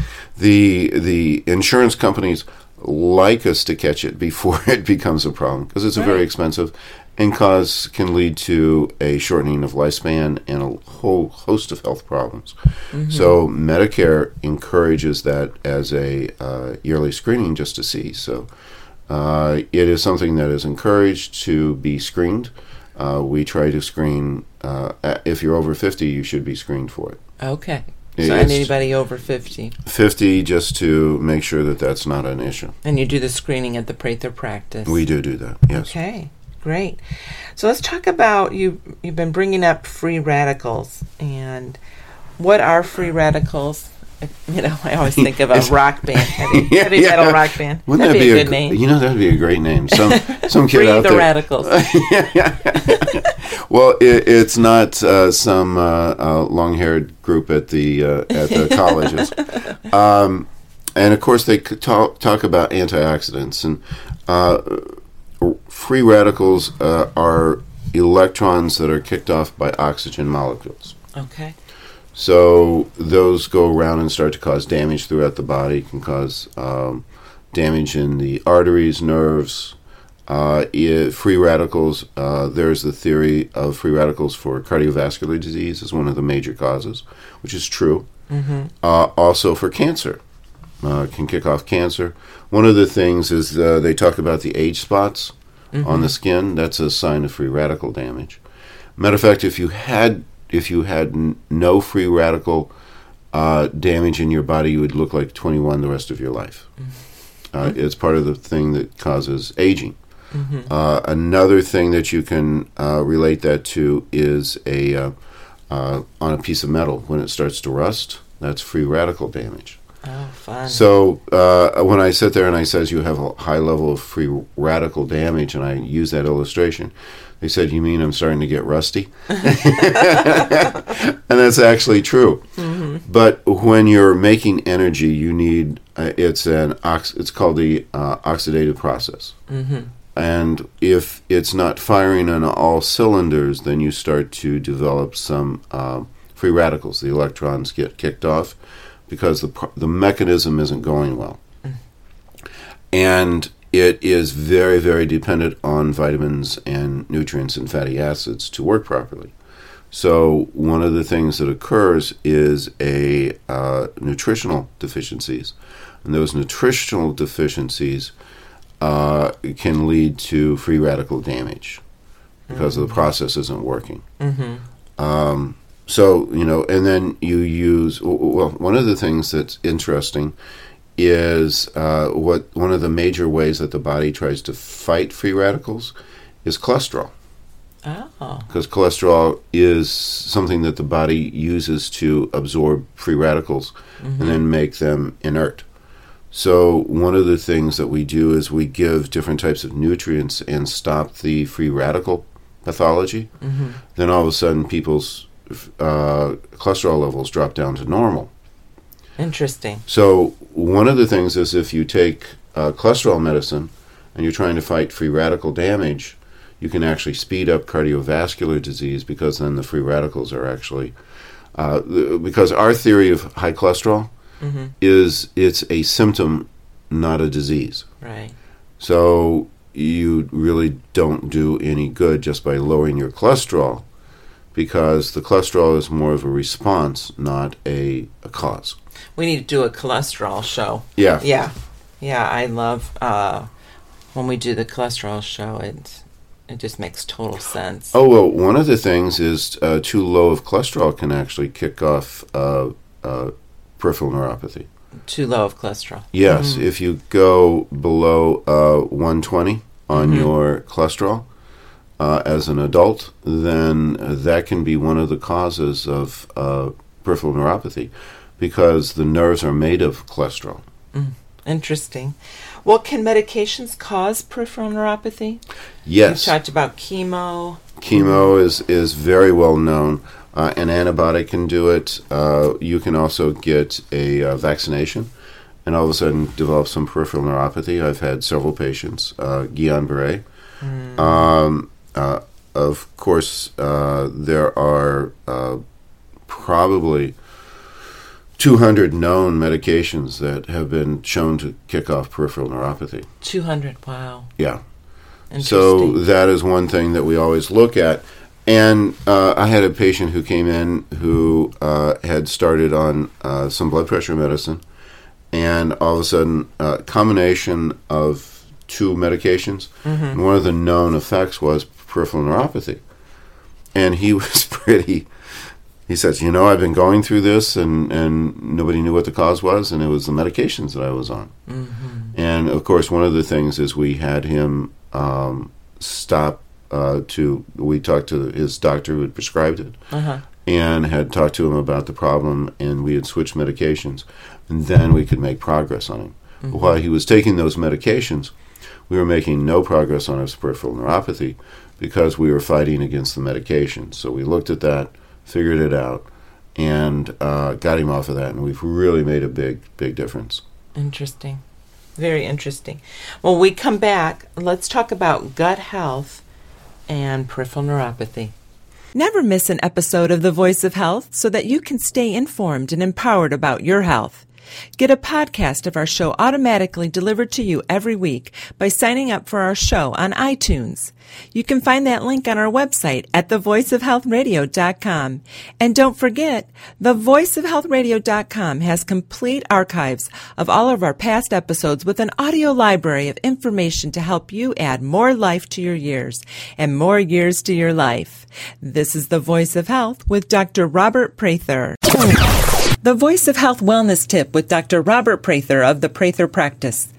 the the insurance companies like us to catch it before it becomes a problem because it's a very Right. expensive and cause can lead to a shortening of lifespan and a whole host of health problems. Mm-hmm. So Medicare encourages that as a uh, yearly screening just to see. So uh, it is something that is encouraged to be screened. Uh, we try to screen, uh, a- if you're over fifty, you should be screened for it. Okay. So It's- anybody over fifty. fifty just to make sure that that's not an issue. And you do the screening at the Prather practice. We do do that, yes. Okay, great. So let's talk about, you, you've been bringing up free radicals. And what are free radicals? You know, I always think of a rock band, heavy, Yeah, heavy yeah. metal rock band. Wouldn't That'd that be, a a good gr- name. You know, that'd be a great name. Some some kid Free out the there. radicals. Well, it, it's not uh, some uh, uh, long-haired group at the uh, at the colleges, um, and of course they c- talk talk about antioxidants and uh, free radicals uh, are electrons that are kicked off by oxygen molecules. Okay. So those go around and start to cause damage throughout the body, can cause um, damage in the arteries, nerves. Uh, i- free radicals, uh, there's the theory of free radicals for cardiovascular disease as one of the major causes, which is true. Mm-hmm. Uh, also for cancer, uh, can kick off cancer. One of the things is uh, they talk about the age spots on the skin. That's a sign of free radical damage. Matter of fact, if you had if you had n- no free radical uh, damage in your body, you would look like twenty-one the rest of your life. Uh, it's part of the thing that causes aging. Uh, another thing that you can uh, relate that to is a uh, uh, on a piece of metal when it starts to rust. That's free radical damage. Oh, fun. So uh, when I sit there and I says you have a high level of free radical damage, and I use that illustration, they said, "You mean I'm starting to get rusty?" And that's actually true. Mm-hmm. But when you're making energy, you need uh, it's an ox- it's called the uh, oxidative process. Mm-hmm. And if it's not firing on all cylinders, then you start to develop some uh, free radicals. The electrons get kicked off because the pro- the mechanism isn't going well. Mm. And it is very, very dependent on vitamins and nutrients and fatty acids to work properly. So one of the things that occurs is a uh, nutritional deficiencies. And those nutritional deficiencies Uh, can lead to free radical damage because mm-hmm. the process isn't working. Mm-hmm. Um, so, you know, and then you use, well, one of the things that's interesting is uh, what one of the major ways that the body tries to fight free radicals is cholesterol. Oh. Because cholesterol is something that the body uses to absorb free radicals mm-hmm. and then make them inert. So one of the things that we do is we give different types of nutrients and stop the free radical pathology, mm-hmm. then all of a sudden people's uh, cholesterol levels drop down to normal. Interesting. So one of the things is if you take uh, cholesterol medicine and you're trying to fight free radical damage, you can actually speed up cardiovascular disease because then the free radicals are actually... Uh, because our theory of high cholesterol mm-hmm. is it's a symptom, not a disease. Right. So you really don't do any good just by lowering your cholesterol, because the cholesterol is more of a response, not a, a cause. We need to do a cholesterol show. Yeah. Yeah. Yeah, I love uh, when we do the cholesterol show. It, it just makes total sense. Oh, well, one of the things is uh, too low of cholesterol can actually kick off uh, uh, peripheral neuropathy. Too low of cholesterol. Yes. Mm-hmm. If you go below uh, one twenty on mm-hmm. your cholesterol uh, as an adult, then that can be one of the causes of uh, peripheral neuropathy, because the nerves are made of cholesterol. Mm, interesting. Well, can medications cause peripheral neuropathy? Yes. You talked about chemo. Chemo mm-hmm. is, is very well known. Uh, an antibiotic can do it. Uh, you can also get a uh, vaccination and all of a sudden develop some peripheral neuropathy. I've had several patients. Uh, Guillain-Barré. Mm. Um, uh, of course, uh, there are uh, probably two hundred known medications that have been shown to kick off peripheral neuropathy. two hundred, wow. Yeah. So that is one thing that we always look at. And uh, I had a patient who came in who uh, had started on uh, some blood pressure medicine, and all of a sudden, a uh, combination of two medications, mm-hmm. and one of the known effects was peripheral neuropathy. And he was pretty... He says, you know, I've been going through this, and, and nobody knew what the cause was, and it was the medications that I was on. Mm-hmm. And, of course, one of the things is we had him um, stop uh, to, we talked to his doctor who had prescribed it, uh-huh. and had talked to him about the problem, and we had switched medications, and then we could make progress on him. Mm-hmm. While he was taking those medications, we were making no progress on his peripheral neuropathy because we were fighting against the medications. So we looked at that, figured it out, and uh, got him off of that, and we've really made a big, big difference. Interesting. Very interesting. When we come back, let's talk about gut health and peripheral neuropathy. Never miss an episode of The Voice of Health so that you can stay informed and empowered about your health. Get a podcast of our show automatically delivered to you every week by signing up for our show on iTunes. You can find that link on our website at the voice of health radio dot com. And don't forget, the voice of health radio dot com has complete archives of all of our past episodes with an audio library of information to help you add more life to your years and more years to your life. This is The Voice of Health with Doctor Robert Prather. The Voice of Health Wellness Tip with Doctor Robert Prather of the Prather Practice.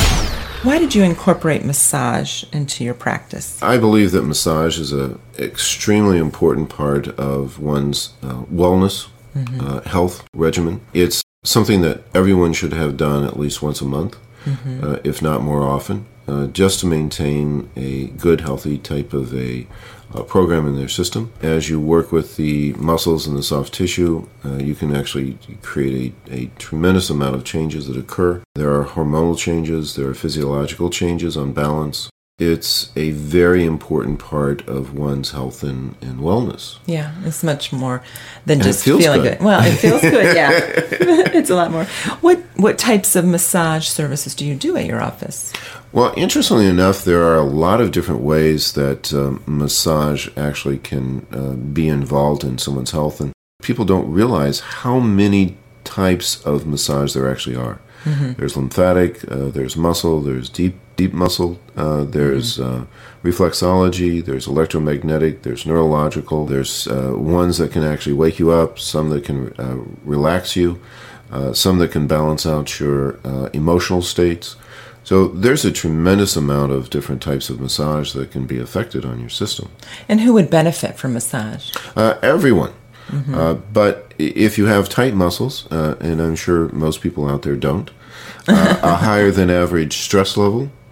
Why did you incorporate massage into your practice? I believe that massage is an extremely important part of one's uh, wellness, mm-hmm. uh, health regimen. It's something that everyone should have done at least once a month, mm-hmm. uh, if not more often, uh, just to maintain a good, healthy type of a Uh, program in their system. As you work with the muscles and the soft tissue, uh, you can actually create a, a tremendous amount of changes that occur. There are hormonal changes, there are physiological changes on balance. It's a very important part of one's health and, and wellness. Yeah, it's much more than and just feeling good. good. Well, it feels good, yeah. It's a lot more. What what types of massage services do you do at your office? Well, interestingly enough, there are a lot of different ways that um, massage actually can uh, be involved in someone's health, and people don't realize how many types of massage there actually are. Mm-hmm. There's lymphatic, uh, there's muscle, there's deep deep muscle, uh, there's mm-hmm. uh, reflexology, there's electromagnetic, there's neurological, there's uh, ones that can actually wake you up, some that can uh, relax you, uh, some that can balance out your uh, emotional states. So there's a tremendous amount of different types of massage that can be affected on your system. And who would benefit from massage? Uh, everyone. Mm-hmm. Uh, but if you have tight muscles, uh, and I'm sure most people out there don't, uh, a higher than average stress level,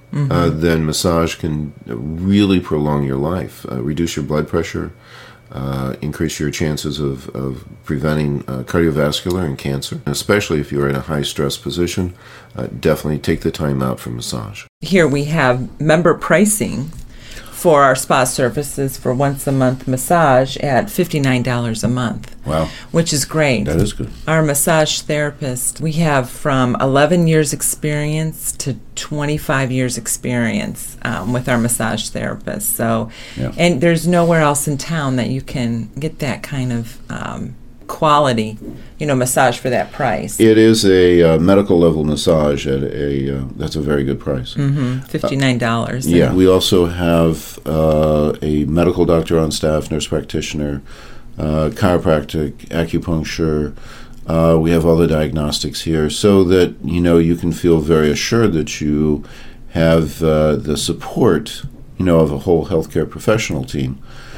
mm-hmm. uh, then massage can really prolong your life, uh, reduce your blood pressure, uh, increase your chances of, of preventing uh, cardiovascular and cancer. Especially if you're in a high-stress position, uh, definitely take the time out for massage. Here we have member pricing for our spa services for once-a-month massage at fifty-nine dollars a month. Wow. Which is great. That is good. Our massage therapist, we have from eleven years experience to twenty-five years experience um, with our massage therapist. So, yeah. And there's nowhere else in town that you can get that kind of um, quality, you know, massage for that price. It is a uh, medical level massage at a, uh, that's a very good price. Mm-hmm. fifty-nine dollars. Uh, yeah. We also have uh, a medical doctor on staff, nurse practitioner, uh, chiropractic, acupuncture. Uh, we have all the diagnostics here so that, you know, you can feel very assured that you have uh, the support, you know, of a whole healthcare professional team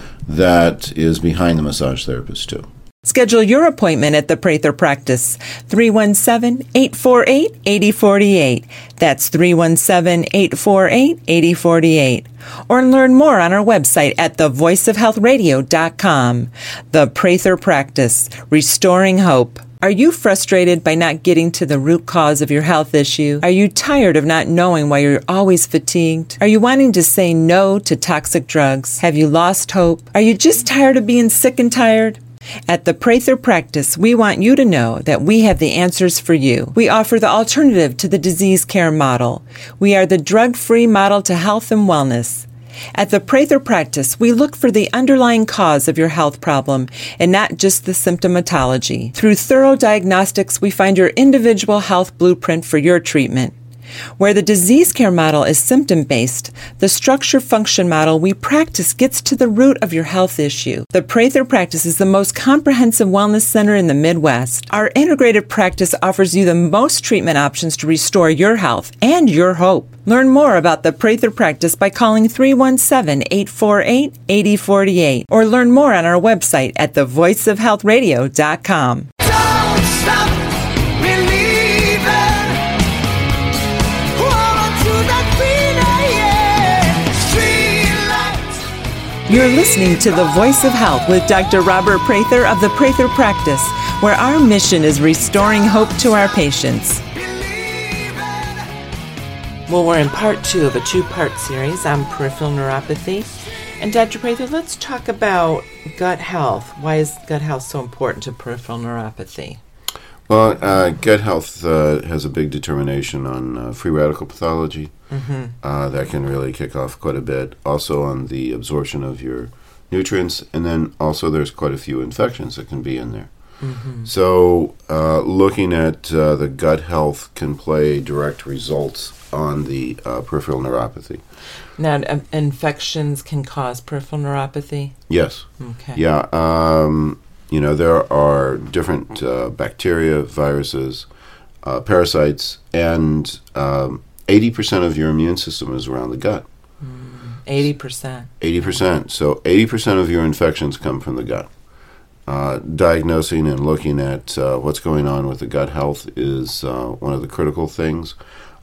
that is behind the massage therapist too. Schedule your appointment at the Prather Practice, three one seven, eight four eight, eight zero four eight. That's three one seven, eight four eight, eight zero four eight. Or learn more on our website at the voice of health radio dot com. The Prather Practice, restoring hope. Are you frustrated by not getting to the root cause of your health issue? Are you tired of not knowing why you're always fatigued? Are you wanting to say no to toxic drugs? Have you lost hope? Are you just tired of being sick and tired? At the Prather Practice, we want you to know that we have the answers for you. We offer the alternative to the disease care model. We are the drug-free model to health and wellness. At the Prather Practice, we look for the underlying cause of your health problem and not just the symptomatology. Through thorough diagnostics, we find your individual health blueprint for your treatment. Where the disease care model is symptom-based, the structure-function model we practice gets to the root of your health issue. The Prather Practice is the most comprehensive wellness center in the Midwest. Our integrated practice offers you the most treatment options to restore your health and your hope. Learn more about the Prather Practice by calling three one seven, eight four eight, eight zero four eight or learn more on our website at the voice of health radio dot com. Don't stop. You're listening to The Voice of Health with Doctor Robert Prather of the Prather Practice, where our mission is restoring hope to our patients. Well, we're in part two of a two-part series on peripheral neuropathy. And Doctor Prather, let's talk about gut health. Why is gut health so important to peripheral neuropathy? Well, uh, gut health uh, has a big determination on uh, free radical pathology. Mm-hmm. Uh, that can really kick off quite a bit. Also on the absorption of your nutrients, and then also there's quite a few infections that can be in there. Mm-hmm. So uh, looking at uh, the gut health can play direct results on the uh, peripheral neuropathy. Now, um, infections can cause peripheral neuropathy? Yes. Okay. Yeah. Um, you know, there are different uh, bacteria, viruses, uh, parasites, and um, eighty percent of your immune system is around the gut. Mm, eighty percent. eighty percent. So eighty percent of your infections come from the gut. Uh, diagnosing and looking at uh, what's going on with the gut health is uh, one of the critical things.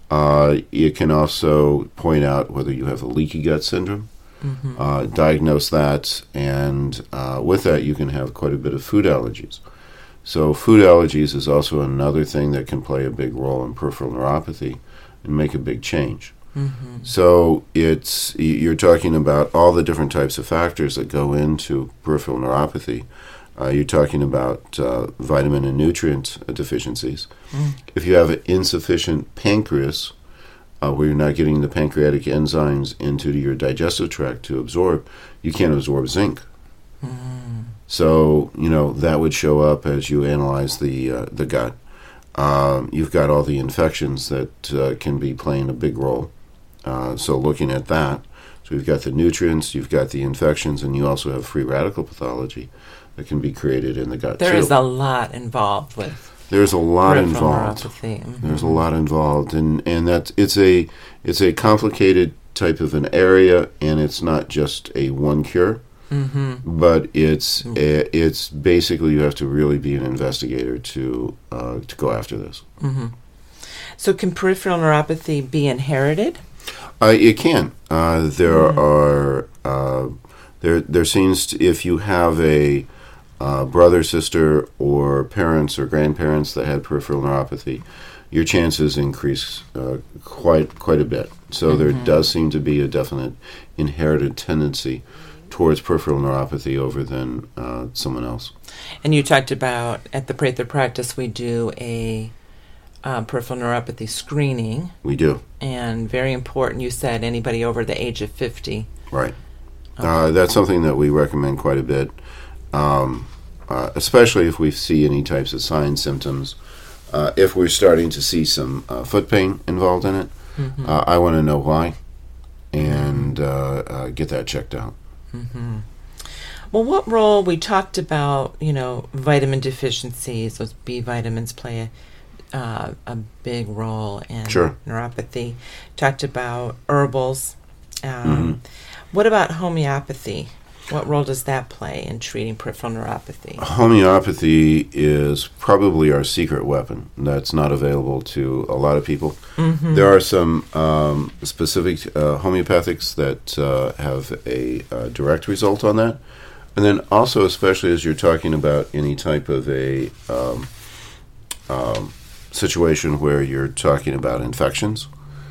Uh, it can also point out whether you have a leaky gut syndrome, mm-hmm. uh, diagnose that, and uh, with that you can have quite a bit of food allergies. So food allergies is also another thing that can play a big role in peripheral neuropathy and make a big change. Mm-hmm. So it's you're talking about all the different types of factors that go into peripheral neuropathy. Uh, you're talking about uh, vitamin and nutrient deficiencies. Mm. If you have an insufficient pancreas, uh, where you're not getting the pancreatic enzymes into your digestive tract to absorb, you can't absorb zinc. Mm. So, you know, that would show up as you analyze the uh, the gut. Um, you've got all the infections that uh, can be playing a big role. Uh, so looking at that, so you've got the nutrients, you've got the infections, and you also have free radical pathology that can be created in the gut. There too. is a lot involved with. There's a lot peripheral involved. neuropathy. Mm-hmm. There's a lot involved, and and that it's a it's a complicated type of an area, and it's not just a one cure, mm-hmm. but it's mm-hmm. a, it's basically you have to really be an investigator to uh, to go after this. Mm-hmm. So can peripheral neuropathy be inherited? Uh, it can. Uh, there are uh, there there seems to, if you have a uh, brother, sister, or parents or grandparents that had peripheral neuropathy, your chances increase uh, quite quite a bit. So mm-hmm. there does seem to be a definite inherited tendency towards peripheral neuropathy over than uh, someone else. And you talked about at the Prather practice we do a uh, peripheral neuropathy screening. We do. And very important, you said anybody over the age of fifty. Right. Okay. Uh, that's something that we recommend quite a bit, um, uh, especially if we see any types of signs, symptoms. Uh, if we're starting to see some uh, foot pain involved in it, mm-hmm. uh, I want to know why and uh, uh, get that checked out. Mm-hmm. Well, what role, we talked about, you know, vitamin deficiencies, those B vitamins play a, uh, a big role in sure. neuropathy. Talked about herbals. Um, mm-hmm. What about homeopathy? What role does that play in treating peripheral neuropathy? Homeopathy is probably our secret weapon that's not available to a lot of people. Mm-hmm. There are some um, specific uh, homeopathics that uh, have a uh, direct result on that. And then also, especially as you're talking about any type of a um, um, situation where you're talking about infections,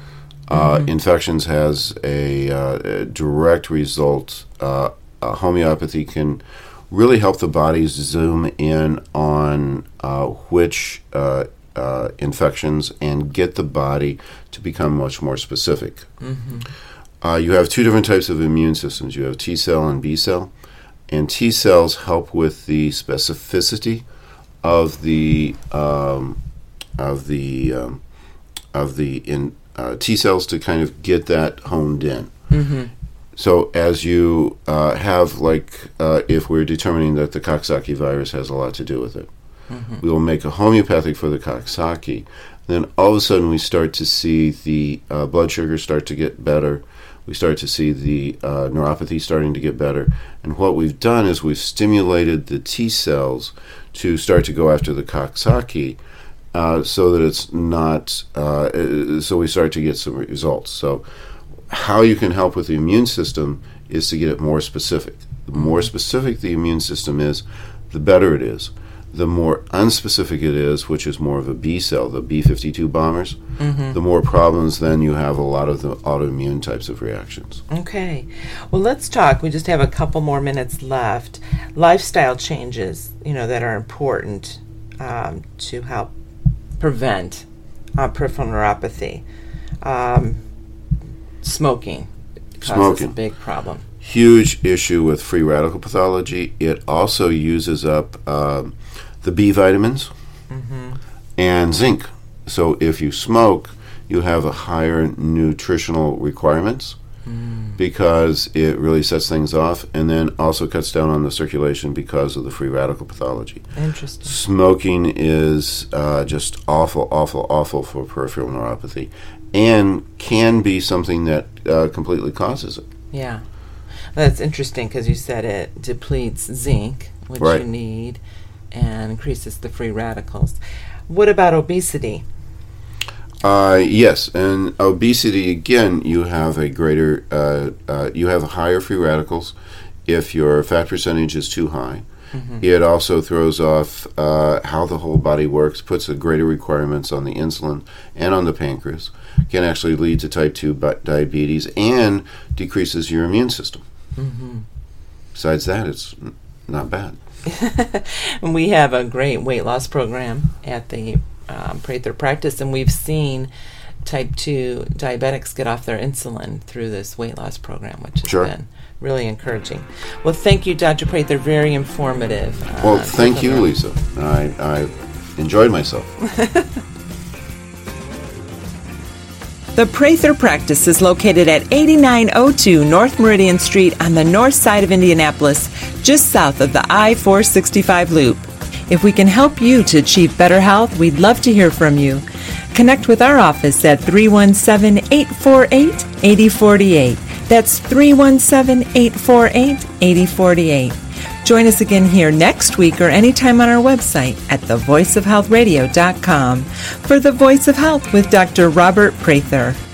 uh, mm-hmm. infections has a, uh, a direct result. Uh, uh, homeopathy can really help the body zoom in on uh, which uh, uh, infections and get the body to become much more specific. Mm-hmm. Uh, you have two different types of immune systems. You have T cell and B cell. And T cells help with the specificity of the um, of the um, of the in uh, T cells to kind of get that honed in. Mm-hmm. So as you uh, have, like, uh, if we're determining that the Coxsackie virus has a lot to do with it, mm-hmm. we will make a homeopathic for the Coxsackie. Then all of a sudden we start to see the uh, blood sugar start to get better. We start to see the uh, neuropathy starting to get better. And what we've done is we've stimulated the T cells to start to go after the Coxsackie uh, so that it's not, uh, so we start to get some results. So how you can help with the immune system is to get it more specific. The more specific the immune system is, the better it is. The more unspecific it is, which is more of a B cell, the B fifty-two bombers, mm-hmm. the more problems then you have a lot of the autoimmune types of reactions. Okay. Well, let's talk. We just have a couple more minutes left. Lifestyle changes, you know, that are important um, to help prevent uh, peripheral neuropathy. Um, smoking causes Smoking. a big problem. Huge issue with free radical pathology. It also uses up um, the B vitamins mm-hmm. and zinc. So if you smoke, you have a higher nutritional requirements mm. because it really sets things off, and then also cuts down on the circulation because of the free radical pathology. Interesting. Smoking is uh, just awful, awful, awful for peripheral neuropathy, and can be something that uh, completely causes it. Yeah. That's interesting because you said it depletes zinc, which right. you need, and increases the free radicals. What about obesity? Uh, yes, and obesity, again, you have a greater, uh, uh, you have higher free radicals if your fat percentage is too high. Mm-hmm. It also throws off uh, how the whole body works, puts a greater requirements on the insulin and on the pancreas, can actually lead to type two diabetes, and decreases your immune system. Mm-hmm. Besides that, it's n- not bad. And we have a great weight loss program at the um, Prather practice, and we've seen type two diabetics get off their insulin through this weight loss program, which has sure. been really encouraging. Well, thank you, Doctor Prather. Very informative. Uh, well, thank you, Lisa. I, I enjoyed myself. The Prather practice is located at eighty-nine oh two North Meridian Street on the north side of Indianapolis, just south of the I four sixty-five loop. If we can help you to achieve better health, we'd love to hear from you. Connect with our office at three one seven, eight four eight, eight oh four eight. That's three one seven, eight four eight, eight oh four eight. Join us again here next week or anytime on our website at the voice of health radio dot com for The Voice of Health with Doctor Robert Prather.